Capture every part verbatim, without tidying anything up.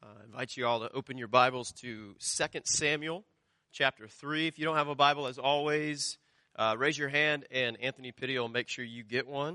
I invite you all to open your Bibles to Second Samuel chapter three. If you don't have a Bible, as always, uh, raise your hand and Anthony Pitti will make sure you get one.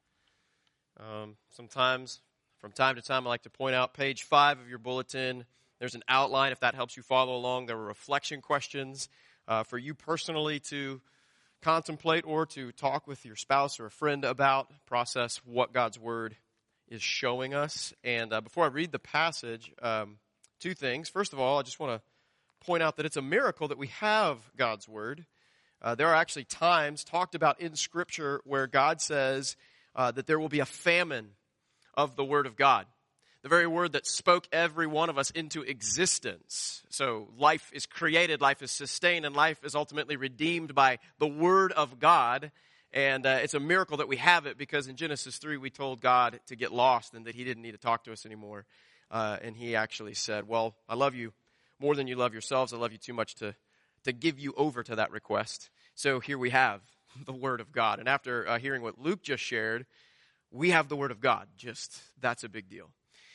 Um, sometimes, from time to time, I like to point out page five of your bulletin. There's an outline if that helps you follow along. There were reflection questions uh, for you personally to contemplate or to talk with your spouse or a friend about, process what God's Word is showing us. And uh, before I read the passage, um, two things. First of all, I just want to point out that it's a miracle that we have God's Word. Uh, there are actually times talked about in Scripture where God says uh, that there will be a famine of the Word of God. The very word that spoke every one of us into existence. So life is created, life is sustained, and life is ultimately redeemed by the Word of God. And uh, it's a miracle that we have it because in Genesis three we told God to get lost and that he didn't need to talk to us anymore. Uh, and he actually said, well, I love you more than you love yourselves. I love you too much to, to give you over to that request. So here we have the Word of God. And after uh, hearing what Luke just shared, we have the Word of God. Just, that's a big deal.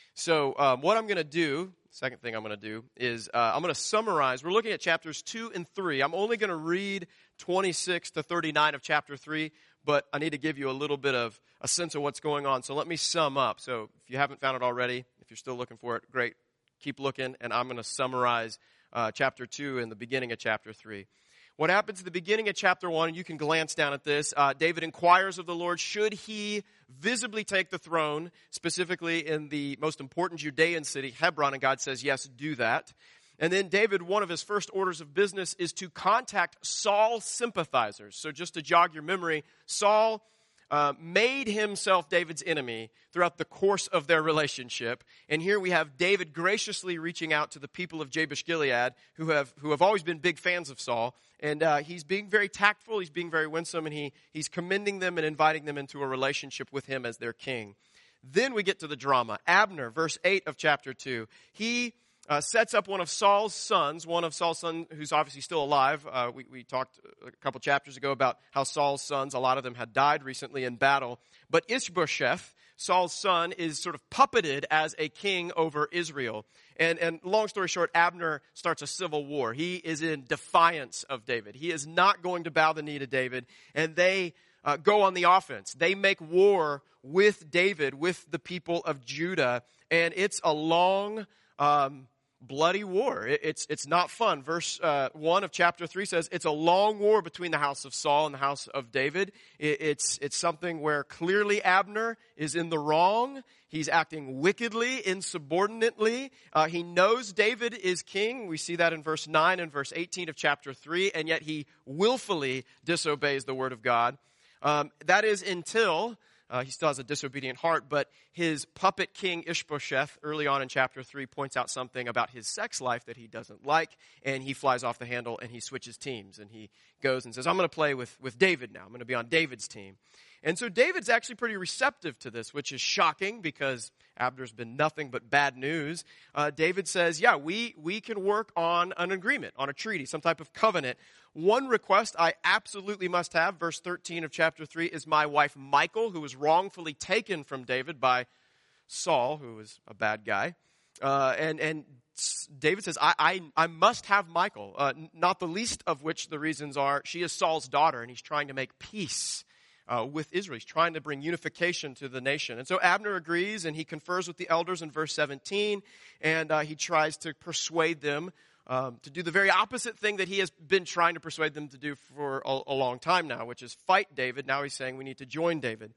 So um, what I'm going to do, second thing I'm going to do, is uh, I'm going to summarize. We're looking at chapters two and three. I'm only going to read twenty-six to thirty-nine of chapter three, but I need to give you a little bit of a sense of what's going on. So let me sum up. So if you haven't found it already, if you're still looking for it, great. Keep looking, and I'm going to summarize uh, chapter two and the beginning of chapter three. What happens at the beginning of chapter one, and you can glance down at this, uh, David inquires of the Lord, should he visibly take the throne, specifically in the most important Judean city, Hebron, and God says, yes, do that. And then David, one of his first orders of business is to contact Saul's sympathizers. So just to jog your memory, Saul uh, made himself David's enemy throughout the course of their relationship. And here we have David graciously reaching out to the people of Jabesh Gilead, who have who have always been big fans of Saul. And uh, he's being very tactful, he's being very winsome, and he he's commending them and inviting them into a relationship with him as their king. Then we get to the drama. Abner, verse eight of chapter two. He uh, sets up one of Saul's sons, one of Saul's sons who's obviously still alive. Uh, we, we talked a couple chapters ago about how Saul's sons, a lot of them had died recently in battle. But Ishbosheth, Saul's son, is sort of puppeted as a king over Israel. And, and long story short, Abner starts a civil war. He is in defiance of David. He is not going to bow the knee to David. And they uh, go on the offense. They make war with David, with the people of Judah. And it's a long, um, bloody war. It, it's it's not fun. Verse uh, one of chapter three says it's a long war between the house of Saul and the house of David. It, it's it's something where clearly Abner is in the wrong. He's acting wickedly, insubordinately. Uh, he knows David is king. We see that in verse nine and verse eighteen of chapter three, and yet he willfully disobeys the word of God. Um, that is until Uh, he still has a disobedient heart, but his puppet king Ishbosheth, early on in chapter three, points out something about his sex life that he doesn't like, and he flies off the handle and he switches teams, and he goes and says, I'm going to play with, with David now. I'm going to be on David's team. And so David's actually pretty receptive to this, which is shocking because Abner's been nothing but bad news. Uh, David says, yeah, we, we can work on an agreement, on a treaty, some type of covenant. One request I absolutely must have, verse thirteen of chapter three, is my wife Michal, who was wrongfully taken from David by Saul, who was a bad guy. Uh, and, and David says, I, I, I must have Michal, uh, not the least of which the reasons are she is Saul's daughter, and he's trying to make peace Uh, with Israel. He's trying to bring unification to the nation. And so Abner agrees, and he confers with the elders in verse seventeen, and uh, he tries to persuade them um, to do the very opposite thing that he has been trying to persuade them to do for a, a long time now, which is fight David. Now he's saying we need to join David.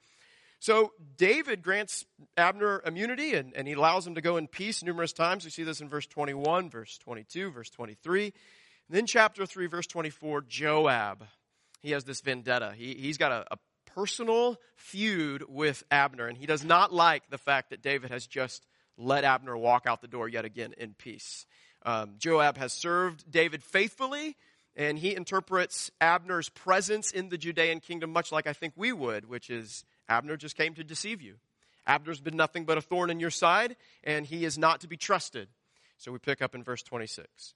So David grants Abner immunity, and, and he allows him to go in peace numerous times. We see this in verse twenty-one, verse twenty-two, verse twenty-three. And then chapter three, verse twenty-four, Joab. He has this vendetta. He, he's got a, a personal feud with Abner, and he does not like the fact that David has just let Abner walk out the door yet again in peace. Um, Joab has served David faithfully, and he interprets Abner's presence in the Judean kingdom much like I think we would, which is Abner just came to deceive you. Abner's been nothing but a thorn in your side, and he is not to be trusted. So we pick up in verse twenty-six.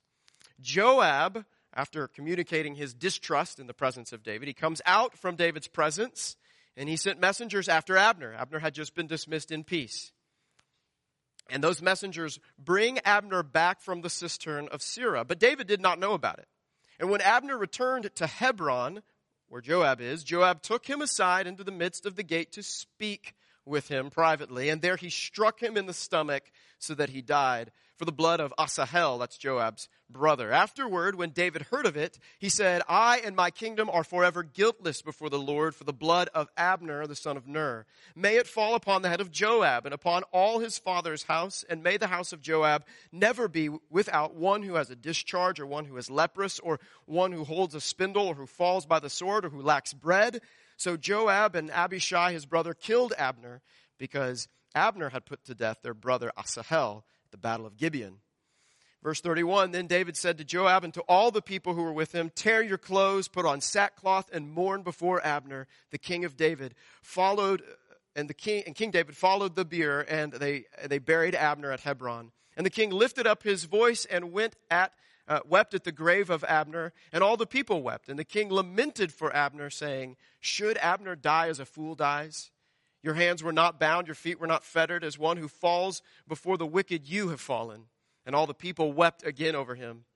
Joab, after communicating his distrust in the presence of David, he comes out from David's presence, and he sent messengers after Abner. Abner had just been dismissed in peace. And those messengers bring Abner back from the cistern of Sirah. But David did not know about it. And when Abner returned to Hebron, where Joab is, Joab took him aside into the midst of the gate to speak with him privately. And there he struck him in the stomach so that he died. For the blood of Asahel, that's Joab's brother. Afterward, when David heard of it, he said, I and my kingdom are forever guiltless before the Lord for the blood of Abner, the son of Ner. May it fall upon the head of Joab and upon all his father's house, and may the house of Joab never be without one who has a discharge, or one who is leprous, or one who holds a spindle, or who falls by the sword, or who lacks bread. So Joab and Abishai, his brother, killed Abner, because Abner had put to death their brother Asahel, the battle of Gibeon. Verse thirty-one, then David said to Joab and to all the people who were with him, tear your clothes, put on sackcloth, and mourn before Abner, the king of David. Followed, and the king and King David followed the bier, and they they buried Abner at Hebron. And the king lifted up his voice and went at uh, wept at the grave of Abner, and all the people wept. And the king lamented for Abner, saying, should Abner die as a fool dies? Your hands were not bound, your feet were not fettered. As one who falls before the wicked, you have fallen. And all the people wept again over him.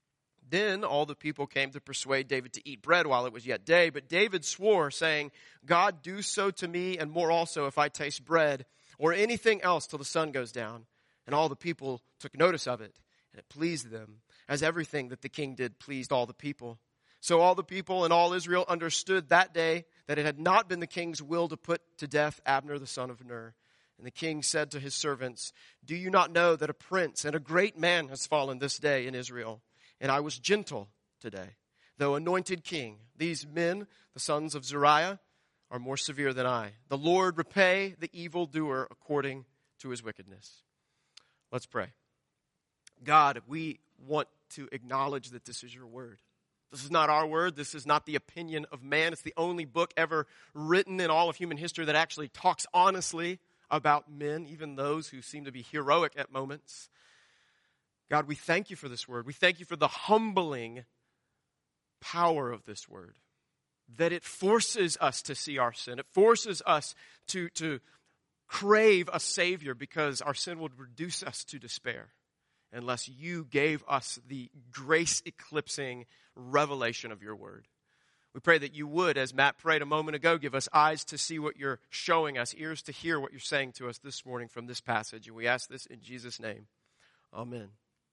Then all the people came to persuade David to eat bread while it was yet day. But David swore, saying, God, do so to me, and more also, if I taste bread or anything else till the sun goes down. And all the people took notice of it, and it pleased them, as everything that the king did pleased all the people. So all the people and all Israel understood that day that it had not been the king's will to put to death Abner the son of Ner. And the king said to his servants, do you not know that a prince and a great man has fallen this day in Israel? And I was gentle today, though anointed king. These men, the sons of Zeruiah, are more severe than I. The Lord repay the evildoer according to his wickedness. Let's pray. God, we want to acknowledge that this is your word. This is not our word. This is not the opinion of man. It's the only book ever written in all of human history that actually talks honestly about men, even those who seem to be heroic at moments. God, we thank you for this word. We thank you for the humbling power of this word, that it forces us to see our sin. It forces us to, to crave a Savior, because our sin would reduce us to despair unless you gave us the grace-eclipsing revelation of your word. We pray that you would, as Matt prayed a moment ago, give us eyes to see what you're showing us, ears to hear what you're saying to us this morning from this passage. And we ask this in Jesus' name. Amen.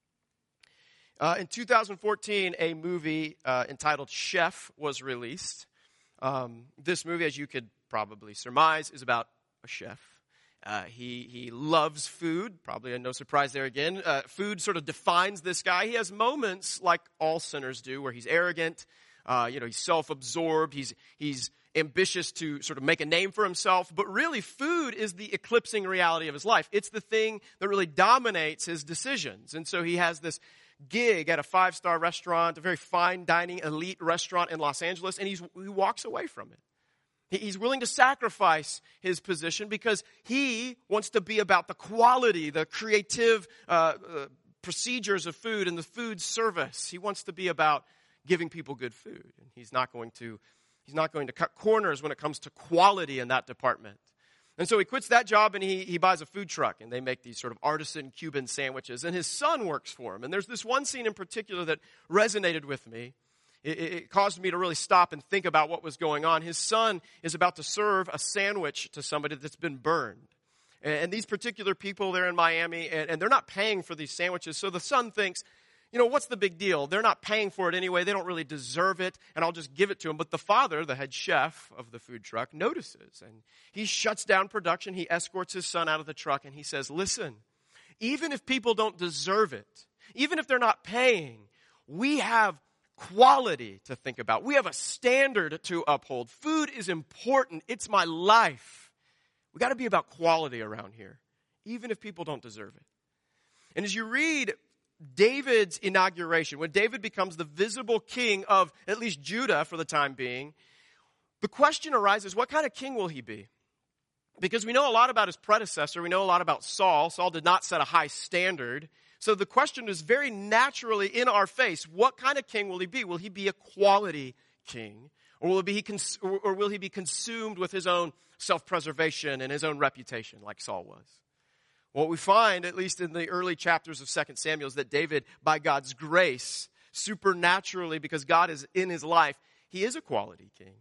Uh, in two thousand fourteen, a movie uh, entitled Chef was released. Um, this movie, as you could probably surmise, is about a chef. Uh, he he loves food. Probably no surprise there again. Uh, food sort of defines this guy. He has moments, like all sinners do, where he's arrogant. Uh, you know, he's self-absorbed. He's he's ambitious to sort of make a name for himself. But really, food is the eclipsing reality of his life. It's the thing that really dominates his decisions. And so he has this gig at a five-star restaurant, a very fine dining elite restaurant in Los Angeles, and he's, he walks away from it. He's willing to sacrifice his position because he wants to be about the quality, the creative uh, uh, procedures of food and the food service. He wants to be about giving people good food. And he's not going to, he's not going to cut corners when it comes to quality in that department. And so he quits that job and he, he buys a food truck, and they make these sort of artisan Cuban sandwiches. And his son works for him. And there's this one scene in particular that resonated with me. It, it caused me to really stop and think about what was going on. His son is about to serve a sandwich to somebody that's been burned. And, and these particular people, they're in Miami, and, and they're not paying for these sandwiches. So the son thinks, you know, what's the big deal? They're not paying for it anyway. They don't really deserve it, and I'll just give it to them. But the father, the head chef of the food truck, notices, and he shuts down production. He escorts his son out of the truck, and he says, listen, even if people don't deserve it, even if they're not paying, we have quality to think about. We have a standard to uphold. Food is important. It's my life. We got to be about quality around here, even if people don't deserve it. And as you read David's inauguration, when David becomes the visible king of at least Judah for the time being, the question arises, what kind of king will he be? Because we know a lot about his predecessor. We know a lot about Saul. Saul did not set a high standard. So the question is very naturally in our face. What kind of king will he be? Will he be a quality king? Or will he be, cons- or will he be consumed with his own self-preservation and his own reputation like Saul was? What we find, at least in the early chapters of Second Samuel, is that David, by God's grace, supernaturally, because God is in his life, he is a quality king.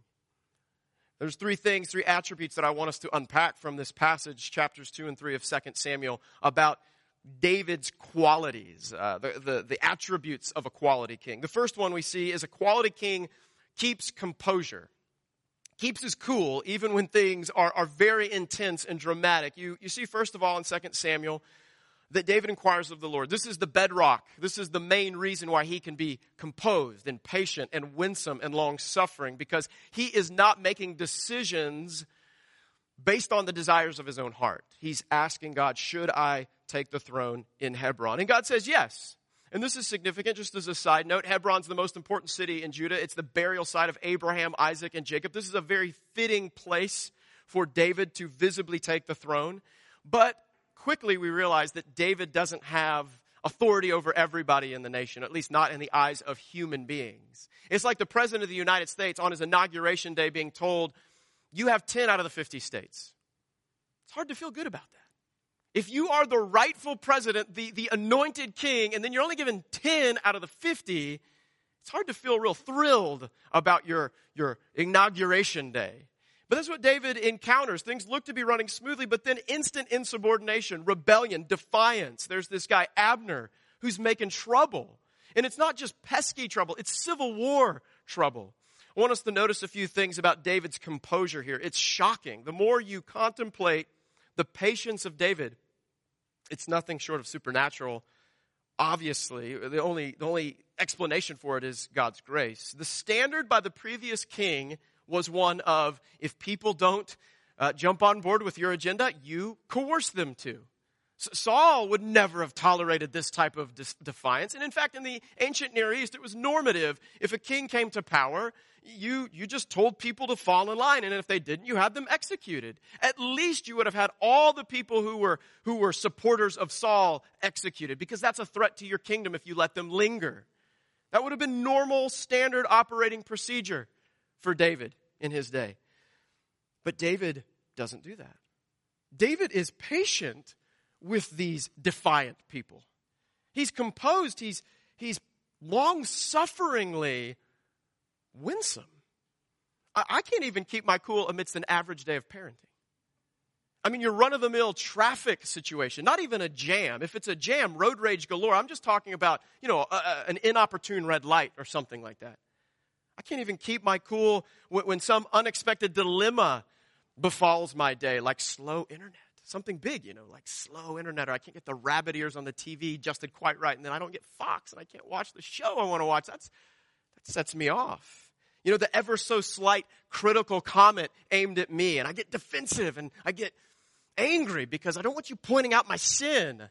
There's three things, three attributes that I want us to unpack from this passage, chapters two and three of Second Samuel, about David's qualities, uh, the, the, the attributes of a quality king. The first one we see is a quality king keeps composure. Keeps his cool even when things are, are very intense and dramatic. You, you see, first of all, in Second Samuel, that David inquires of the Lord. This is the bedrock. This is the main reason why he can be composed and patient and winsome and long-suffering, because he is not making decisions based on the desires of his own heart. He's asking God, should I take the throne in Hebron? And God says yes. And this is significant, just as a side note. Hebron's the most important city in Judah. It's the burial site of Abraham, Isaac, and Jacob. This is a very fitting place for David to visibly take the throne. But quickly we realize that David doesn't have authority over everybody in the nation, at least not in the eyes of human beings. It's like the President of the United States on his inauguration day being told, you have ten out of the fifty states. It's hard to feel good about that. If you are the rightful president, the, the anointed king, and then you're only given ten out of the fifty, it's hard to feel real thrilled about your, your inauguration day. But that's what David encounters. Things look to be running smoothly, but then instant insubordination, rebellion, defiance. There's this guy, Abner, who's making trouble. And it's not just pesky trouble, it's civil war trouble. I want us to notice a few things about David's composure here. It's shocking. The more you contemplate the patience of David, it's nothing short of supernatural. Obviously, the only, the only explanation for it is God's grace. The standard by the previous king was one of, if people don't uh, jump on board with your agenda, you coerce them to. S- Saul would never have tolerated this type of dis- defiance. And in fact, in the ancient Near East, it was normative. If a king came to power, you, you just told people to fall in line. And if they didn't, you had them executed. At least you would have had all the people who were, who were supporters of Saul executed, because that's a threat to your kingdom if you let them linger. That would have been normal, standard operating procedure for David in his day. But David doesn't do that. David is patient with these defiant people. He's composed. He's, he's long-sufferingly winsome. I, I can't even keep my cool amidst an average day of parenting. I mean, your run-of-the-mill traffic situation, not even a jam. If it's a jam, road rage galore. I'm just talking about, you know, a, a, an inopportune red light or something like that. I can't even keep my cool when, when some unexpected dilemma befalls my day, like slow internet. Something big, you know, like slow internet, or I can't get the rabbit ears on the T V adjusted quite right, and then I don't get Fox, and I can't watch the show I want to watch. That's, that sets me off. You know, the ever so slight critical comment aimed at me, and I get defensive, and I get angry because I don't want you pointing out my sin.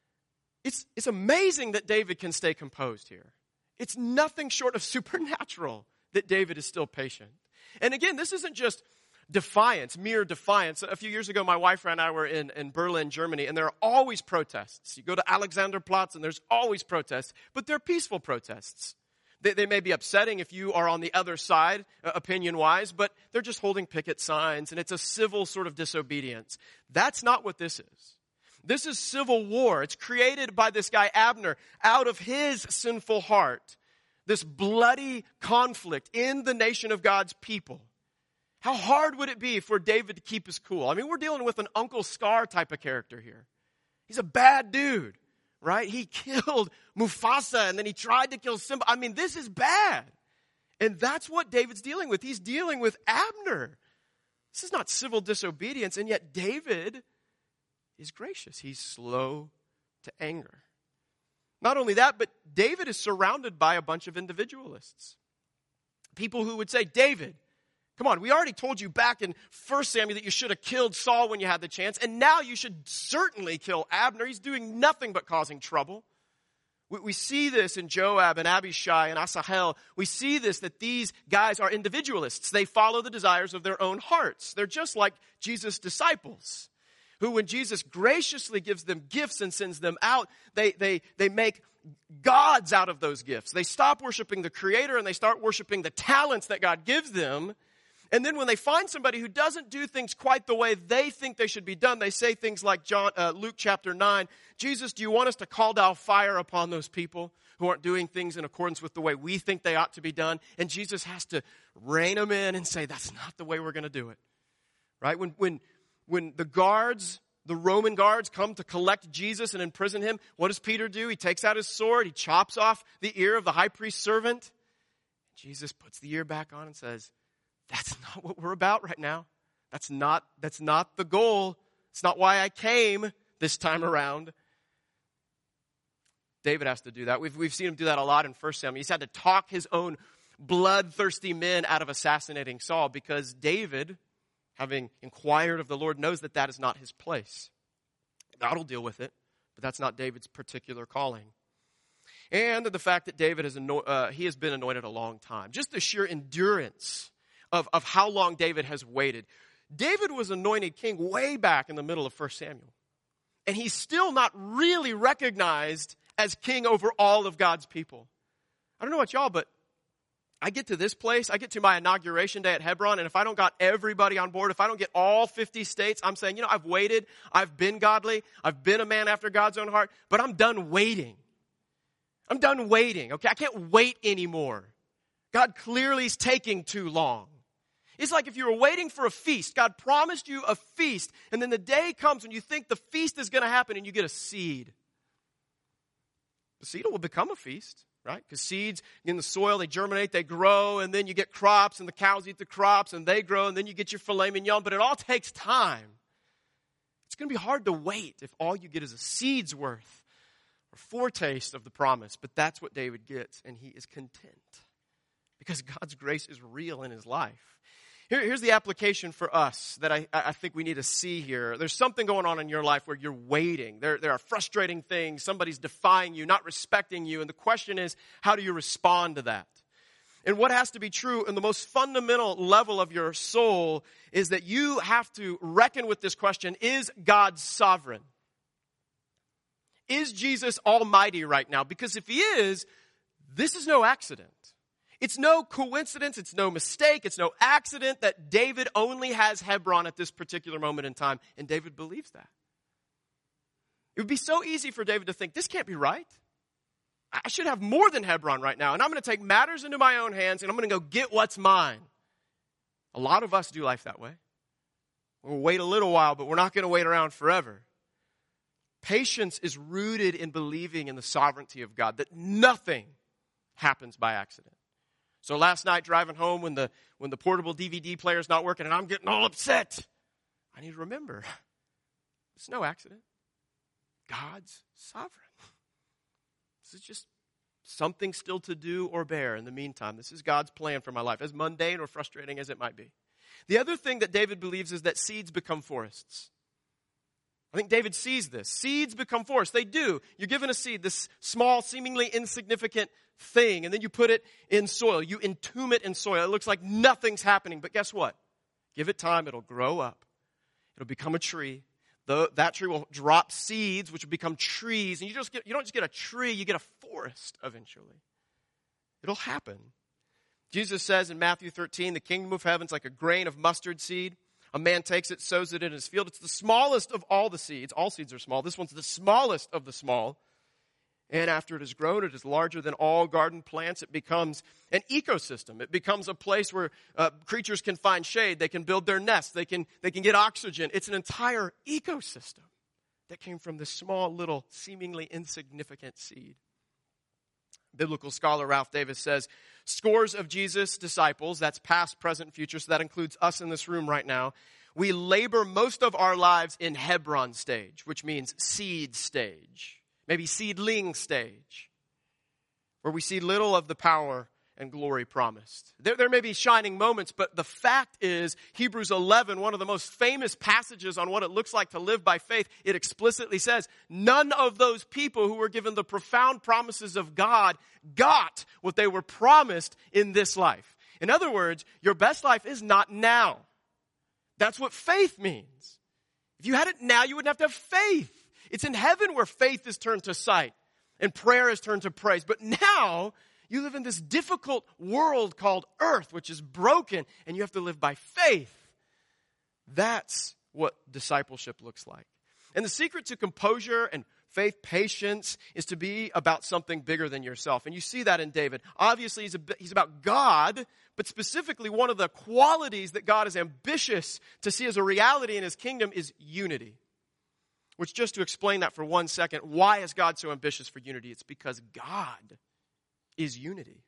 It's, it's amazing that David can stay composed here. It's nothing short of supernatural that David is still patient. And again, this isn't just defiance, mere defiance. A few years ago, my wife and I were in, in Berlin, Germany, and there are always protests. You go to Alexanderplatz, and there's always protests, but they're peaceful protests. They, they may be upsetting if you are on the other side, uh, opinion-wise, but they're just holding picket signs, and it's a civil sort of disobedience. That's not what this is. This is civil war. It's created by this guy Abner out of his sinful heart. This bloody conflict in the nation of God's people. How hard would it be for David to keep his cool? I mean, we're dealing with an Uncle Scar type of character here. He's a bad dude, right? He killed Mufasa and then he tried to kill Simba. I mean, this is bad. And that's what David's dealing with. He's dealing with Abner. This is not civil disobedience, and yet David is gracious. He's slow to anger. Not only that, but David is surrounded by a bunch of individualists. People who would say, David, come on, we already told you back in First Samuel that you should have killed Saul when you had the chance, and now you should certainly kill Abner. He's doing nothing but causing trouble. We, we see this in Joab and Abishai and Asahel. We see this, that these guys are individualists. They follow the desires of their own hearts. They're just like Jesus' disciples, who when Jesus graciously gives them gifts and sends them out, they, they, they make gods out of those gifts. They stop worshiping the Creator and they start worshiping the talents that God gives them. And then when they find somebody who doesn't do things quite the way they think they should be done, they say things like John, uh, Luke chapter nine, Jesus, do you want us to call down fire upon those people who aren't doing things in accordance with the way we think they ought to be done? And Jesus has to rein them in and say, that's not the way we're going to do it. Right? When, when, when the guards, the Roman guards come to collect Jesus and imprison him, what does Peter do? He takes out his sword, he chops off the ear of the high priest's servant. Jesus puts the ear back on and says, that's not what we're about right now. That's not, that's not the goal. It's not why I came this time around. David has to do that. We've, we've seen him do that a lot in First Samuel. He's had to talk his own bloodthirsty men out of assassinating Saul because David, having inquired of the Lord, knows that that is not his place. God will deal with it, but that's not David's particular calling. And the fact that David has, anno- uh, he has been anointed a long time. Just the sheer endurance Of, of how long David has waited. David was anointed king way back in the middle of First Samuel. And he's still not really recognized as king over all of God's people. I don't know about y'all, but I get to this place, I get to my inauguration day at Hebron, and if I don't got everybody on board, if I don't get all fifty states, I'm saying, you know, I've waited, I've been godly, I've been a man after God's own heart, but I'm done waiting. I'm done waiting, okay? I can't wait anymore. God clearly is taking too long. It's like if you were waiting for a feast. God promised you a feast, and then the day comes when you think the feast is going to happen and you get a seed. The seed will become a feast, right? Because seeds in the soil, they germinate, they grow, and then you get crops, and the cows eat the crops, and they grow, and then you get your filet mignon, but it all takes time. It's going to be hard to wait if all you get is a seed's worth or foretaste of the promise, but that's what David gets, and he is content because God's grace is real in his life. Here, here's the application for us that I, I think we need to see here. There's something going on in your life where you're waiting. There, there are frustrating things. Somebody's defying you, not respecting you. And the question is, how do you respond to that? And what has to be true in the most fundamental level of your soul is that you have to reckon with this question, is God sovereign? Is Jesus almighty right now? Because if he is, this is no accident. It's no coincidence, it's no mistake, it's no accident that David only has Hebron at this particular moment in time, and David believes that. It would be so easy for David to think, this can't be right. I should have more than Hebron right now, and I'm going to take matters into my own hands, and I'm going to go get what's mine. A lot of us do life that way. We'll wait a little while, but we're not going to wait around forever. Patience is rooted in believing in the sovereignty of God, that nothing happens by accident. So last night driving home when the when the portable D V D player is not working and I'm getting all upset, I need to remember, it's no accident. God's sovereign. This is just something still to do or bear in the meantime. This is God's plan for my life, as mundane or frustrating as it might be. The other thing that David believes is that seeds become forests. I think David sees this. Seeds become forests. They do. You're given a seed, this small, seemingly insignificant thing, and then you put it in soil. You entomb it in soil. It looks like nothing's happening, but guess what? Give it time. It'll grow up. It'll become a tree. The, that tree will drop seeds, which will become trees, and you just get, you don't just get a tree, you get a forest eventually. It'll happen. Jesus says in Matthew thirteen, the kingdom of heaven's like a grain of mustard seed. A man takes it, sows it in his field. It's the smallest of all the seeds. All seeds are small. This one's the smallest of the small. And after it has grown, it is larger than all garden plants. It becomes an ecosystem. It becomes a place where uh, creatures can find shade. They can build their nests. They can, they can get oxygen. It's an entire ecosystem that came from this small, little, seemingly insignificant seed. Biblical scholar Ralph Davis says, scores of Jesus' disciples, that's past, present, future, so that includes us in this room right now, we labor most of our lives in Hebron stage, which means seed stage, maybe seedling stage, where we see little of the power and glory promised. There, there may be shining moments, but the fact is, Hebrews eleven, one of the most famous passages on what it looks like to live by faith, it explicitly says, none of those people who were given the profound promises of God got what they were promised in this life. In other words, your best life is not now. That's what faith means. If you had it now, you wouldn't have to have faith. It's in heaven where faith is turned to sight and prayer is turned to praise. But now, You live in this difficult world called earth, which is broken, and you have to live by faith. That's what discipleship looks like. And the secret to composure and faith, patience, is to be about something bigger than yourself. And you see that in David. Obviously, he's, a, he's about God, but specifically one of the qualities that God is ambitious to see as a reality in his kingdom is unity. Which, just to explain that for one second, why is God so ambitious for unity? It's because God is unity.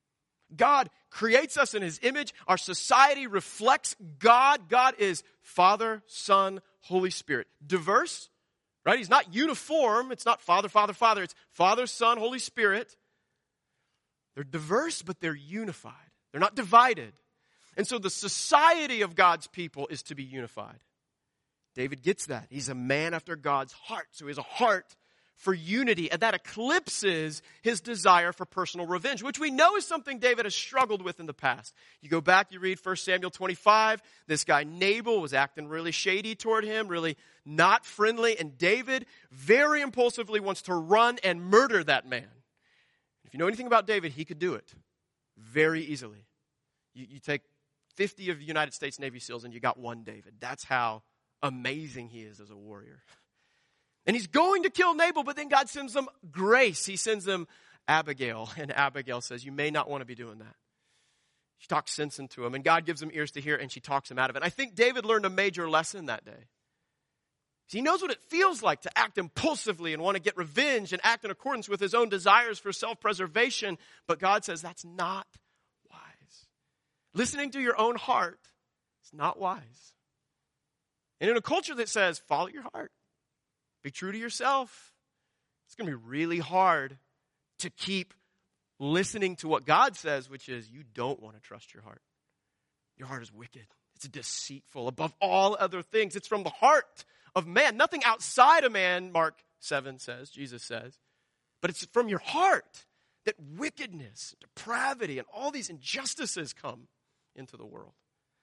God creates us in his image. Our society reflects God. God is Father, Son, Holy Spirit. Diverse, right? He's not uniform. It's not Father, Father, Father. It's Father, Son, Holy Spirit. They're diverse, but they're unified. They're not divided. And so the society of God's people is to be unified. David gets that. He's a man after God's heart. So he has a heart for unity. And that eclipses his desire for personal revenge, which we know is something David has struggled with in the past. You go back, you read First Samuel twenty-five. This guy Nabal was acting really shady toward him, really not friendly. And David very impulsively wants to run and murder that man. If you know anything about David, he could do it very easily. You, you take fifty of the United States Navy SEALs and you got one David. That's how amazing he is as a warrior. And he's going to kill Nabal, but then God sends them grace. He sends them Abigail. And Abigail says, you may not want to be doing that. She talks sense into him, and God gives him ears to hear, and she talks him out of it. I think David learned a major lesson that day. He knows what it feels like to act impulsively and want to get revenge and act in accordance with his own desires for self-preservation. But God says that's not wise. Listening to your own heart is not wise. And in a culture that says, follow your heart, be true to yourself, it's going to be really hard to keep listening to what God says, which is you don't want to trust your heart. Your heart is wicked. It's deceitful above all other things. It's from the heart of man. Nothing outside of man, Mark seven says, Jesus says. But it's from your heart that wickedness, depravity, and all these injustices come into the world.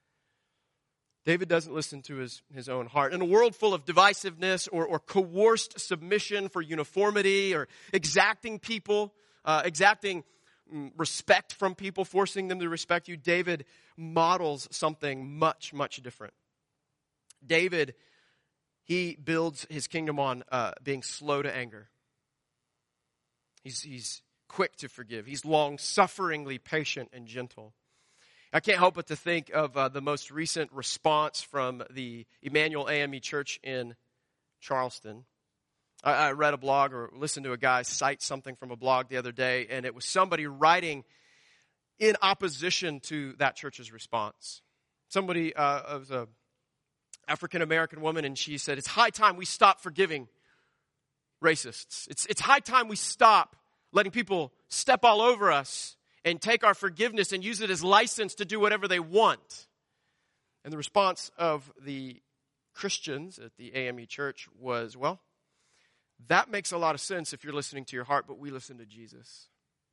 David doesn't listen to his, his own heart. In a world full of divisiveness or, or coerced submission for uniformity or exacting people, uh, exacting mm, respect from people, forcing them to respect you, David models something much, much different. David, he builds his kingdom on uh, being slow to anger. He's, he's quick to forgive. He's long-sufferingly patient and gentle. I can't help but to think of uh, the most recent response from the Emmanuel A M E Church in Charleston. I, I read a blog or listened to a guy cite something from a blog the other day, and it was somebody writing in opposition to that church's response. Somebody uh, was an African-American woman, and she said, it's high time we stop forgiving racists. It's, it's high time we stop letting people step all over us and take our forgiveness and use it as license to do whatever they want. And the response of the Christians at the A M E Church was, well, that makes a lot of sense if you're listening to your heart, but we listen to Jesus.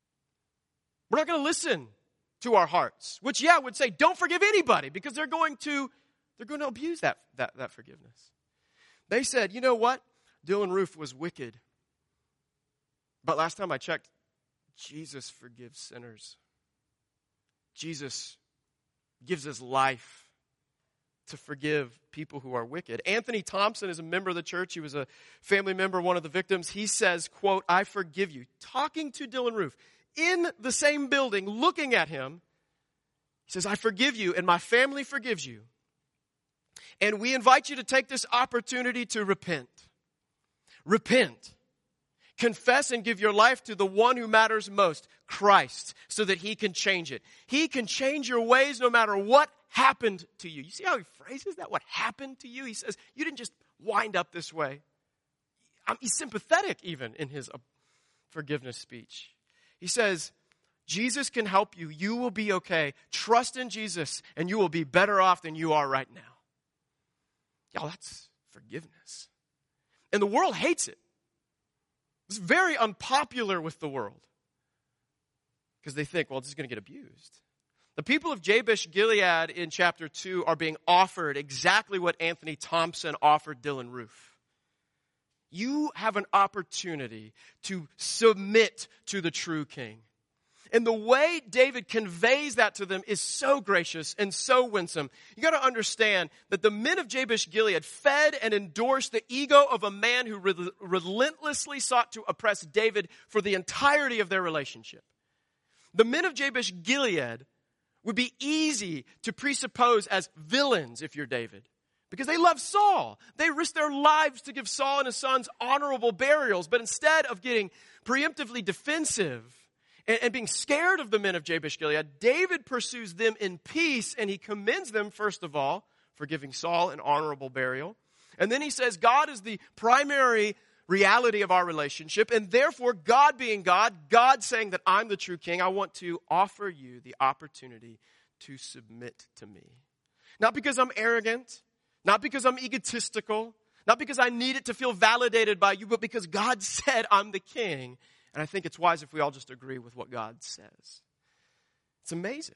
We're not going to listen to our hearts, which, yeah, would say don't forgive anybody because they're going to, they're going to abuse that, that, that forgiveness. They said, you know what? Dylan Roof was wicked. But last time I checked, Jesus forgives sinners. Jesus gives his life to forgive people who are wicked. Anthony Thompson is a member of the church. He was a family member, one of the victims. He says, quote, I forgive you. Talking to Dylan Roof in the same building, looking at him, he says, I forgive you and my family forgives you. And we invite you to take this opportunity to repent. Repent. Confess and give your life to the one who matters most, Christ, so that he can change it. He can change your ways no matter what happened to you. You see how he phrases that? What happened to you? He says, you didn't just wind up this way. He's sympathetic even in his forgiveness speech. He says, Jesus can help you. You will be okay. Trust in Jesus and you will be better off than you are right now. Y'all, that's forgiveness. And the world hates it. It's very unpopular with the world because they think, well, this is going to get abused. The people of Jabesh Gilead in chapter two are being offered exactly what Anthony Thompson offered Dylan Roof. You have an opportunity to submit to the true king. And the way David conveys that to them is so gracious and so winsome. You got to understand that the men of Jabesh Gilead fed and endorsed the ego of a man who re- relentlessly sought to oppress David for the entirety of their relationship. The men of Jabesh Gilead would be easy to presuppose as villains if you're David, because they love Saul. They risked their lives to give Saul and his sons honorable burials, but instead of getting preemptively defensive and, and being scared of the men of Jabesh Gilead, David pursues them in peace, and he commends them, first of all, for giving Saul an honorable burial. And then he says, God is the primary reality of our relationship, and therefore, God being God, God saying that I'm the true king, I want to offer you the opportunity to submit to me. Not because I'm arrogant, not because I'm egotistical, not because I need it to feel validated by you, but because God said I'm the king. And I think it's wise if we all just agree with what God says. It's amazing.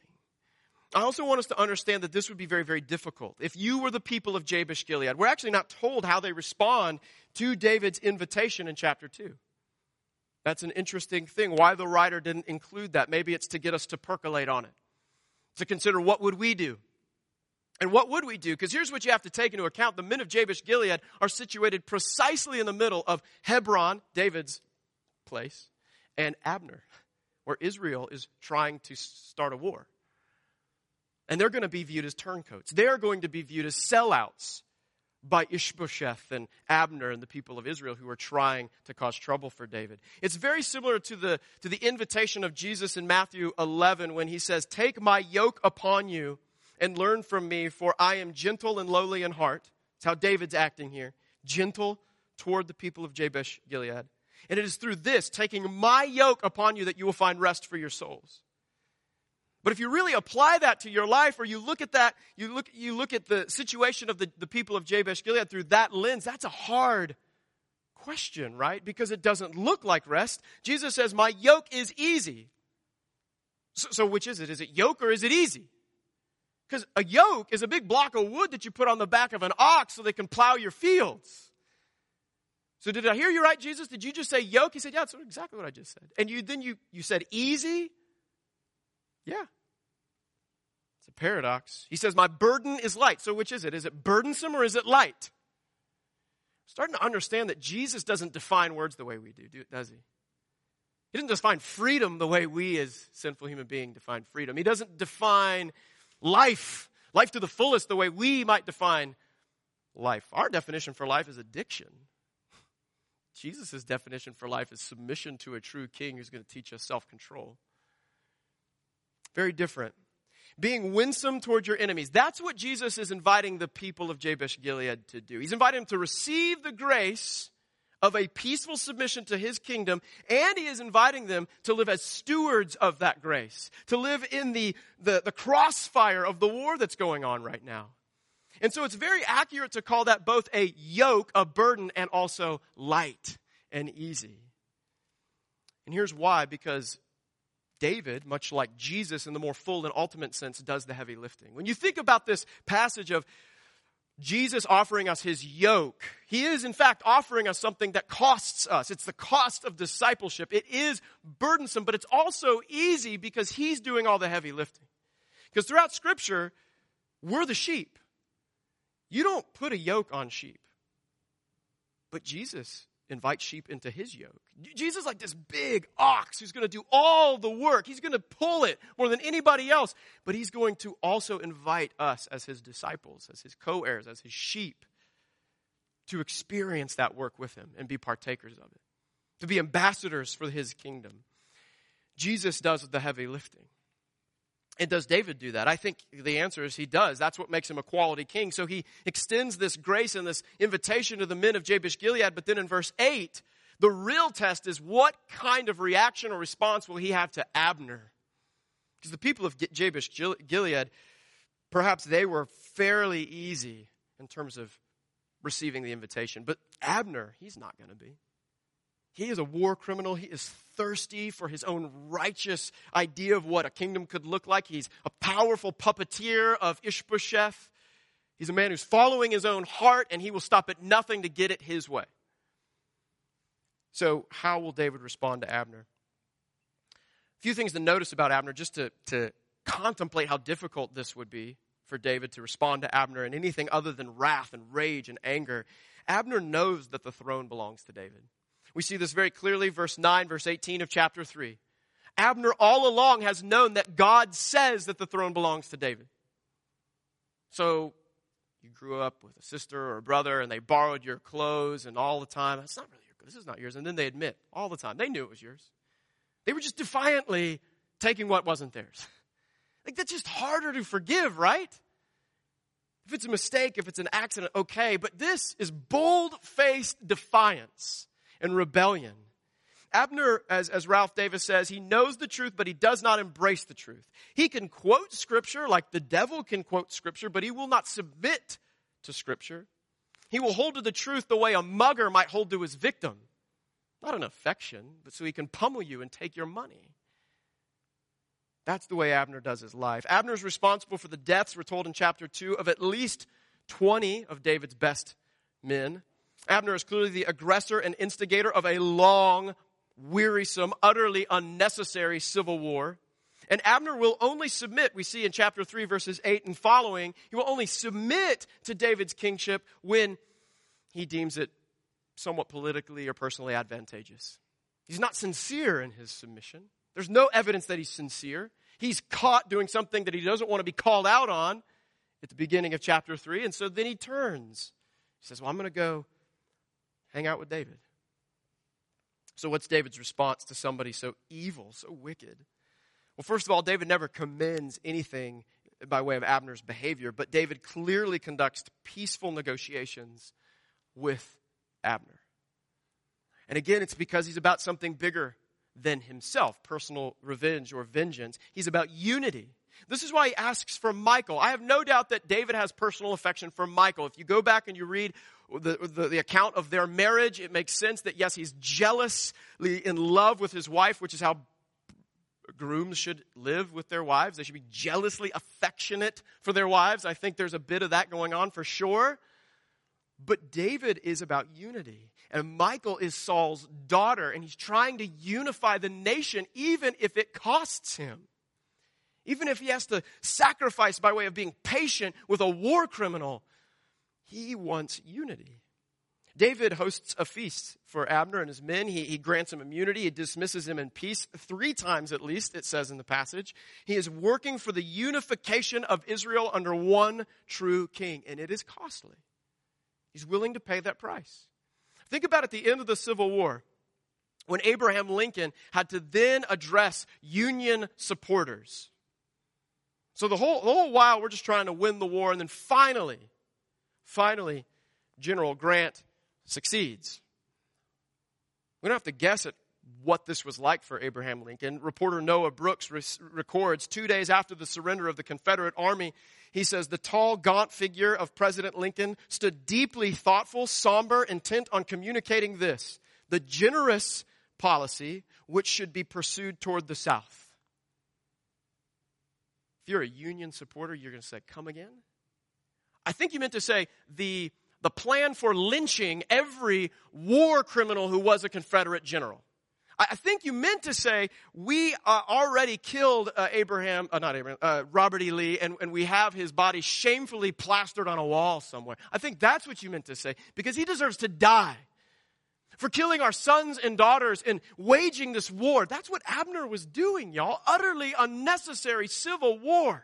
I also want us to understand that this would be very, very difficult. If you were the people of Jabesh Gilead, we're actually not told how they respond to David's invitation in chapter two. That's an interesting thing, why the writer didn't include that. Maybe it's to get us to percolate on it, to consider what would we do. And what would we do? Because here's what you have to take into account. The men of Jabesh Gilead are situated precisely in the middle of Hebron, David's place, and Abner, where Israel is trying to start a war. And they're going to be viewed as turncoats. They're going to be viewed as sellouts by Ishbosheth and Abner and the people of Israel who are trying to cause trouble for David. It's very similar to the, to the invitation of Jesus in Matthew eleven when he says, "Take my yoke upon you and learn from me, for I am gentle and lowly in heart." That's how David's acting here. Gentle toward the people of Jabesh Gilead. And it is through this, taking my yoke upon you, that you will find rest for your souls. But if you really apply that to your life, or you look at that, you look, you look at the situation of the, the people of Jabesh Gilead through that lens, that's a hard question, right? Because it doesn't look like rest. Jesus says, my yoke is easy. So, so which is it? Is it yoke or is it easy? Because a yoke is a big block of wood that you put on the back of an ox so they can plow your fields. So did I hear you right, Jesus? Did you just say yoke? He said, yeah, that's exactly what I just said. And you then you, you said easy? Yeah. It's a paradox. He says, my burden is light. So which is it? Is it burdensome or is it light? I'm starting to understand that Jesus doesn't define words the way we do, does he? He doesn't define freedom the way we as sinful human beings define freedom. He doesn't define life, life to the fullest the way we might define life. Our definition for life is addiction. Jesus' definition for life is submission to a true king who's going to teach us self-control. Very different. Being winsome toward your enemies. That's what Jesus is inviting the people of Jabesh Gilead to do. He's inviting them to receive the grace of a peaceful submission to his kingdom, and he is inviting them to live as stewards of that grace, to live in the, the, the crossfire of the war that's going on right now. And so it's very accurate to call that both a yoke, a burden, and also light and easy. And here's why, because David, much like Jesus in the more full and ultimate sense, does the heavy lifting. When you think about this passage of Jesus offering us his yoke, he is in fact offering us something that costs us. It's the cost of discipleship. It is burdensome, but it's also easy because he's doing all the heavy lifting. Because throughout Scripture, we're the sheep. You don't put a yoke on sheep, but Jesus invites sheep into his yoke. Jesus is like this big ox who's going to do all the work. He's going to pull it more than anybody else, but he's going to also invite us as his disciples, as his co-heirs, as his sheep, to experience that work with him and be partakers of it, to be ambassadors for his kingdom. Jesus does the heavy lifting. And does David do that? I think the answer is he does. That's what makes him a quality king. So he extends this grace and this invitation to the men of Jabesh Gilead. But then in verse eight, the real test is what kind of reaction or response will he have to Abner? Because the people of Jabesh Gilead, perhaps they were fairly easy in terms of receiving the invitation. But Abner, he's not going to be. He is a war criminal. He is thirsty for his own righteous idea of what a kingdom could look like. He's a powerful puppeteer of Ishbosheth. He's a man who's following his own heart, and he will stop at nothing to get it his way. So how will David respond to Abner? few things to notice about Abner, just to, to contemplate how difficult this would be for David to respond to Abner in anything other than wrath and rage and anger. Abner knows that the throne belongs to David. We see this very clearly, verse nine, verse eighteen of chapter three. Abner all along has known that God says that the throne belongs to David. So you grew up with a sister or a brother and they borrowed your clothes and all the time. It's not really your clothes. This is not yours. And then they admit all the time. They knew it was yours. They were just defiantly taking what wasn't theirs. Like, that's just harder to forgive, right? If it's a mistake, if it's an accident, okay. But this is bold-faced defiance and rebellion. Abner, as, as Ralph Davis says, he knows the truth, but he does not embrace the truth. He can quote Scripture like the devil can quote Scripture, but he will not submit to Scripture. He will hold to the truth the way a mugger might hold to his victim. Not an affection, but so he can pummel you and take your money. That's the way Abner does his life. Abner is responsible for the deaths, we're told in chapter two, of at least twenty of David's best men. Abner is clearly the aggressor and instigator of a long, wearisome, utterly unnecessary civil war. And Abner will only submit, we see in chapter three, verses eight and following, he will only submit to David's kingship when he deems it somewhat politically or personally advantageous. He's not sincere in his submission. There's no evidence that he's sincere. He's caught doing something that he doesn't want to be called out on at the beginning of chapter three. And so then he turns. He says, well, I'm going to go hang out with David. So what's David's response to somebody so evil, so wicked? Well, first of all, David never commends anything by way of Abner's behavior, but David clearly conducts peaceful negotiations with Abner. And again, it's because he's about something bigger than himself, personal revenge or vengeance. He's about unity. This is why he asks for Michal. I have no doubt that David has personal affection for Michal. If you go back and you read the, the, the account of their marriage, it makes sense that, yes, he's jealously in love with his wife, which is how grooms should live with their wives. They should be jealously affectionate for their wives. I think there's a bit of that going on for sure. But David is about unity. And Michal is Saul's daughter. And he's trying to unify the nation even if it costs him. Even if he has to sacrifice by way of being patient with a war criminal. He wants unity. David hosts a feast for Abner and his men. He, he grants him immunity. He dismisses him in peace. Three times at least, it says in the passage. He is working for the unification of Israel under one true king. And it is costly. He's willing to pay that price. Think about at the end of the Civil War, when Abraham Lincoln had to then address Union supporters. So the whole, the whole while we're just trying to win the war, and then finally, finally, General Grant succeeds. We don't have to guess at what this was like for Abraham Lincoln. Reporter Noah Brooks re- records two days after the surrender of the Confederate Army, he says, the tall, gaunt figure of President Lincoln stood deeply thoughtful, somber, intent on communicating this, the generous policy which should be pursued toward the South. If you're a Union supporter, you're going to say, come again? I think you meant to say the, the plan for lynching every war criminal who was a Confederate general. I think you meant to say, we uh, already killed uh, Abraham, uh, not Abraham, uh, Robert E. Lee, and, and we have his body shamefully plastered on a wall somewhere. I think that's what you meant to say, because he deserves to die for killing our sons and daughters and waging this war. That's what Abner was doing, y'all. Utterly unnecessary civil war.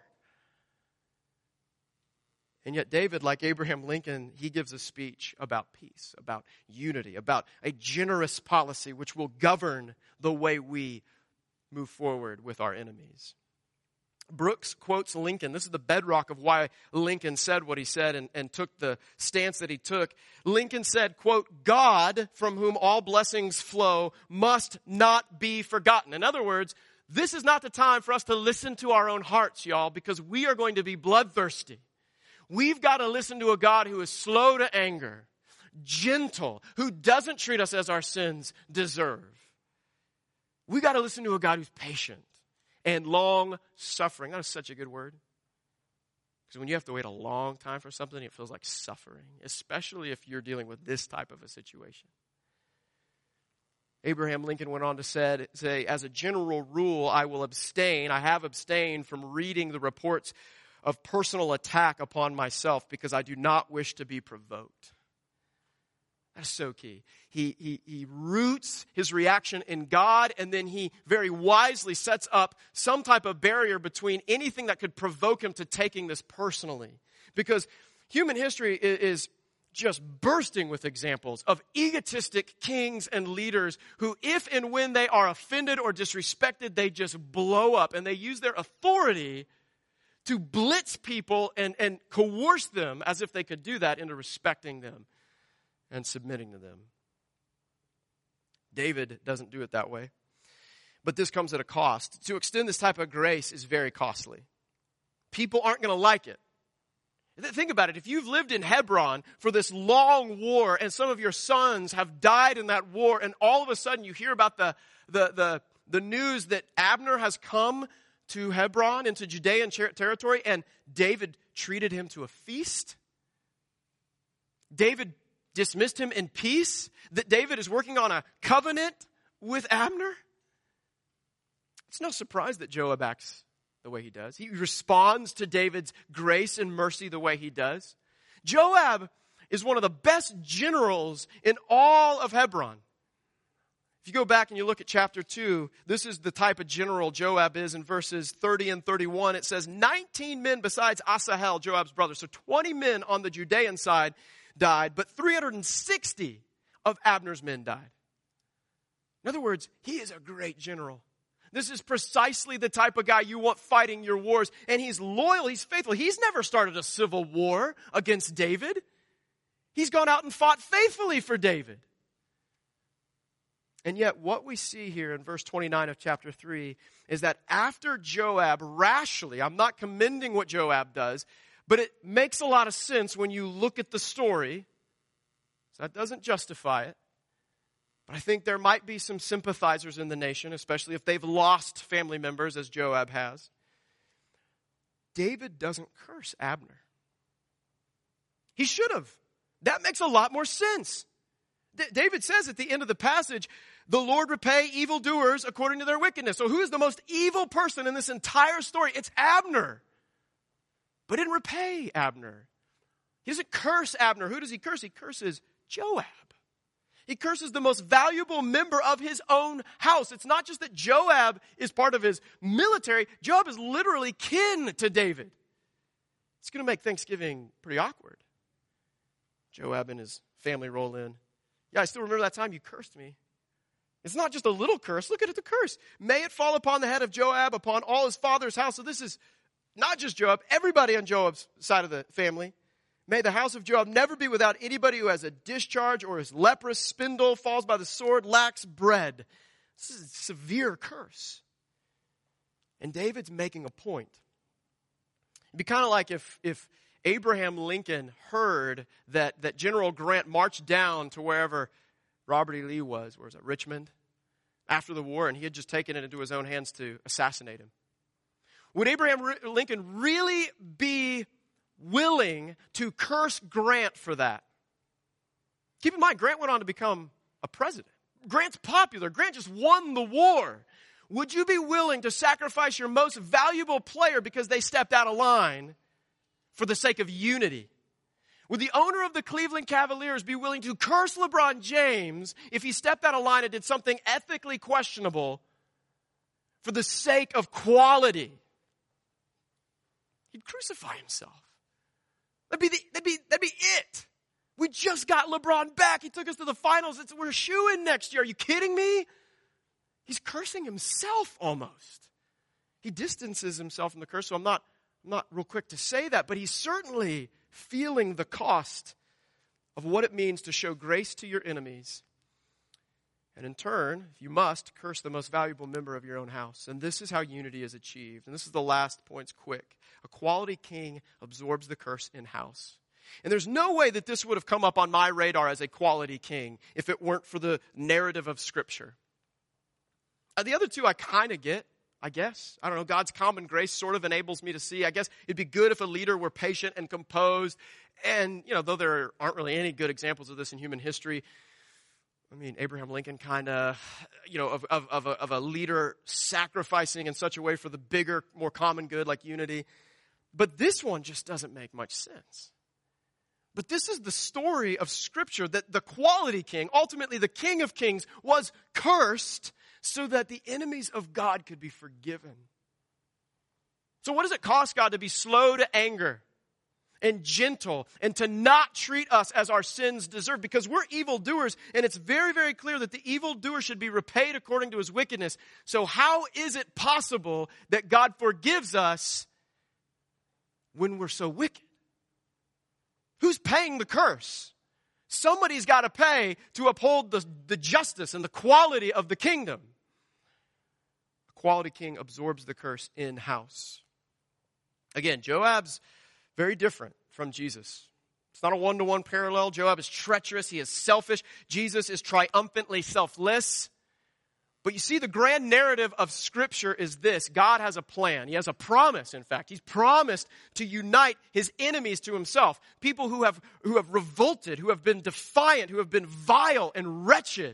And yet David, like Abraham Lincoln, he gives a speech about peace, about unity, about a generous policy which will govern the way we move forward with our enemies. Brooks quotes Lincoln. This is the bedrock of why Lincoln said what he said and, and took the stance that he took. Lincoln said, quote, God, from whom all blessings flow, must not be forgotten. In other words, this is not the time for us to listen to our own hearts, y'all, because we are going to be bloodthirsty. We've got to listen to a God who is slow to anger, gentle, who doesn't treat us as our sins deserve. We've got to listen to a God who's patient and long-suffering. That is such a good word. Because when you have to wait a long time for something, it feels like suffering, especially if you're dealing with this type of a situation. Abraham Lincoln went on to said, say, as a general rule, I will abstain, I have abstained from reading the reports of personal attack upon myself because I do not wish to be provoked. That's so key. He, he, he roots his reaction in God, and then he very wisely sets up some type of barrier between anything that could provoke him to taking this personally. Because human history is, is just bursting with examples of egotistic kings and leaders who, if and when they are offended or disrespected, they just blow up, and they use their authority to blitz people and, and coerce them as if they could do that into respecting them and submitting to them. David doesn't do it that way. But this comes at a cost. To extend this type of grace is very costly. People aren't going to like it. Think about it. If you've lived in Hebron for this long war and some of your sons have died in that war, and all of a sudden you hear about the, the, the, the news that Abner has come to Hebron, into Judean territory, and David treated him to a feast. David dismissed him in peace. That David is working on a covenant with Abner. It's no surprise that Joab acts the way he does. He responds to David's grace and mercy the way he does. Joab is one of the best generals in all of Hebron. If you go back and you look at chapter two, this is the type of general Joab is in verses thirty and thirty-one. It says nineteen men besides Asahel, Joab's brother. So twenty men on the Judean side died, but three hundred sixty of Abner's men died. In other words, he is a great general. This is precisely the type of guy you want fighting your wars. And he's loyal, he's faithful. He's never started a civil war against David. He's gone out and fought faithfully for David. And yet what we see here in verse twenty-nine of chapter three is that after Joab rashly, I'm not commending what Joab does, but it makes a lot of sense when you look at the story. So that doesn't justify it. But I think there might be some sympathizers in the nation, especially if they've lost family members as Joab has. David doesn't curse Abner. He should have. That makes a lot more sense. D- David says at the end of the passage, the Lord repay evildoers according to their wickedness. So who is the most evil person in this entire story? It's Abner. But he didn't repay Abner. He doesn't curse Abner. Who does he curse? He curses Joab. He curses the most valuable member of his own house. It's not just that Joab is part of his military. Joab is literally kin to David. It's going to make Thanksgiving pretty awkward. Joab and his family roll in. Yeah, I still remember that time you cursed me. It's not just a little curse. Look at it, the curse. May it fall upon the head of Joab, upon all his father's house. So this is not just Joab, everybody on Joab's side of the family. May the house of Joab never be without anybody who has a discharge or is leprous, spindle, falls by the sword, lacks bread. This is a severe curse. And David's making a point. It'd be kind of like if, if Abraham Lincoln heard that, that General Grant marched down to wherever Robert E. Lee was, where was it, Richmond, after the war, and he had just taken it into his own hands to assassinate him. Would Abraham Lincoln really be willing to curse Grant for that? Keep in mind, Grant went on to become a president. Grant's popular. Grant just won the war. Would you be willing to sacrifice your most valuable player because they stepped out of line for the sake of unity? Would the owner of the Cleveland Cavaliers be willing to curse LeBron James if he stepped out of line and did something ethically questionable for the sake of quality? He'd crucify himself. That'd be, the, that'd be, that'd be it. We just got LeBron back. He took us to the finals. It's, we're shoo-in next year. Are you kidding me? He's cursing himself almost. He distances himself from the curse, so I'm not, I'm not real quick to say that, but he's certainly feeling the cost of what it means to show grace to your enemies. And in turn, if you must, curse the most valuable member of your own house. And this is how unity is achieved. And this is the last point, quick. A quality king absorbs the curse in-house. And there's no way that this would have come up on my radar as a quality king if it weren't for the narrative of Scripture. Uh, the other two I kind of get, I guess. I don't know, God's common grace sort of enables me to see. I guess it'd be good if a leader were patient and composed. And, you know, though there aren't really any good examples of this in human history, I mean, Abraham Lincoln kind of, you know, of, of, of, a, of a leader sacrificing in such a way for the bigger, more common good like unity. But this one just doesn't make much sense. But this is the story of Scripture, that the quality king, ultimately the King of Kings, was cursed so that the enemies of God could be forgiven. So what does it cost God to be slow to anger and gentle and to not treat us as our sins deserve? Because we're evildoers, and it's very, very clear that the evildoer should be repaid according to his wickedness. So how is it possible that God forgives us when we're so wicked? Who's paying the curse? Somebody's got to pay to uphold the, the justice and the quality of the kingdom. A quality king absorbs the curse in-house. Again, Joab's very different from Jesus. It's not a one-to-one parallel. Joab is treacherous. He is selfish. Jesus is triumphantly selfless. But you see, the grand narrative of Scripture is this. God has a plan. He has a promise, in fact. He's promised to unite his enemies to himself. People who have, who have revolted, who have been defiant, who have been vile and wretched.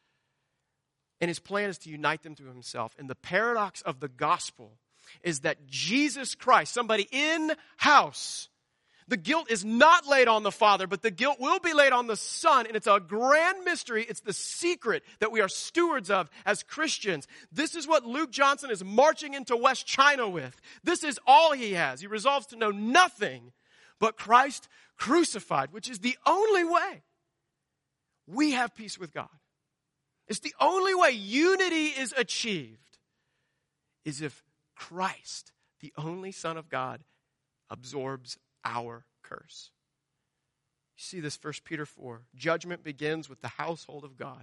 And his plan is to unite them to himself. And the paradox of the gospel is that Jesus Christ, somebody in-house, the guilt is not laid on the Father, but the guilt will be laid on the Son. And it's a grand mystery. It's the secret that we are stewards of as Christians. This is what Luke Johnson is marching into West China with. This is all he has. He resolves to know nothing but Christ crucified, which is the only way we have peace with God. It's the only way unity is achieved, is if Christ, the only Son of God, absorbs our curse. You see this, First Peter four. Judgment begins with the household of God.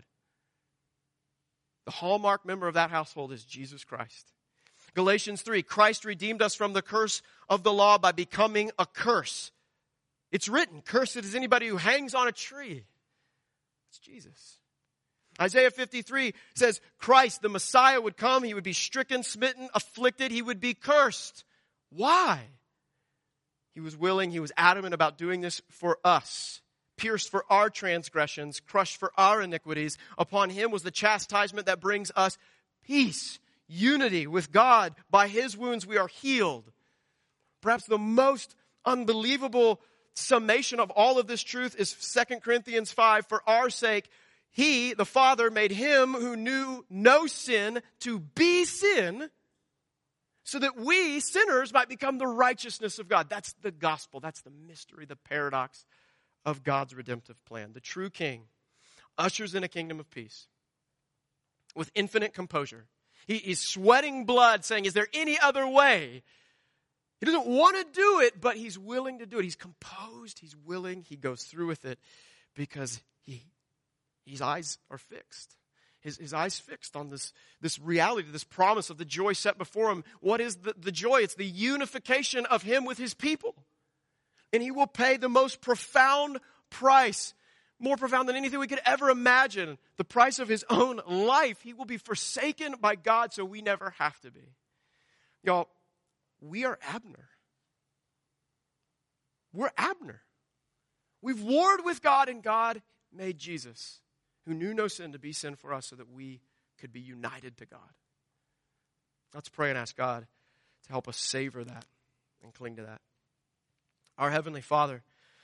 The hallmark member of that household is Jesus Christ. Galatians three. Christ redeemed us from the curse of the law by becoming a curse. It's written, cursed is anybody who hangs on a tree. It's Jesus. Isaiah fifty-three says Christ, the Messiah, would come. He would be stricken, smitten, afflicted. He would be cursed. Why? He was willing, he was adamant about doing this for us. Pierced for our transgressions, crushed for our iniquities. Upon him was the chastisement that brings us peace, unity with God. By his wounds we are healed. Perhaps the most unbelievable summation of all of this truth is Second Corinthians five. For our sake, he, the Father, made him who knew no sin to be sin, so that we, sinners, might become the righteousness of God. That's the gospel. That's the mystery, the paradox of God's redemptive plan. The true king ushers in a kingdom of peace with infinite composure. He is sweating blood, saying, is there any other way? He doesn't want to do it, but he's willing to do it. He's composed. He's willing. He goes through with it because he, his eyes are fixed. His, his eyes fixed on this, this reality, this promise of the joy set before him. What is the, the joy? It's the unification of him with his people. And he will pay the most profound price, more profound than anything we could ever imagine, the price of his own life. He will be forsaken by God so we never have to be. Y'all, we are Abner. We're Abner. We've warred with God, and God made Jesus, who knew no sin, to be sin for us so that we could be united to God. Let's pray and ask God to help us savor that and cling to that. Our Heavenly Father,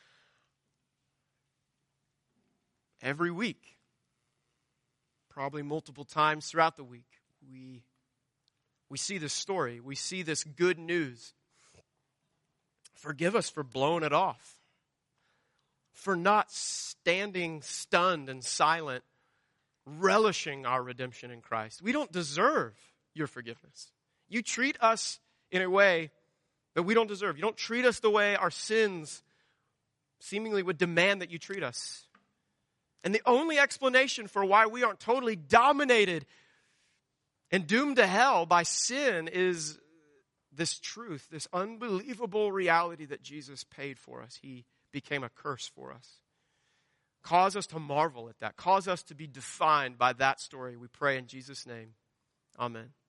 every week, probably multiple times throughout the week, we, we see this story. We see this good news. Forgive us for blowing it off, for not standing stunned and silent, relishing our redemption in Christ. We don't deserve your forgiveness. You treat us in a way that we don't deserve. You don't treat us the way our sins seemingly would demand that you treat us. And the only explanation for why we aren't totally dominated and doomed to hell by sin is this truth, this unbelievable reality that Jesus paid for us. He became a curse for us. Cause us to marvel at that. Cause us to be defined by that story. We pray in Jesus' name. Amen.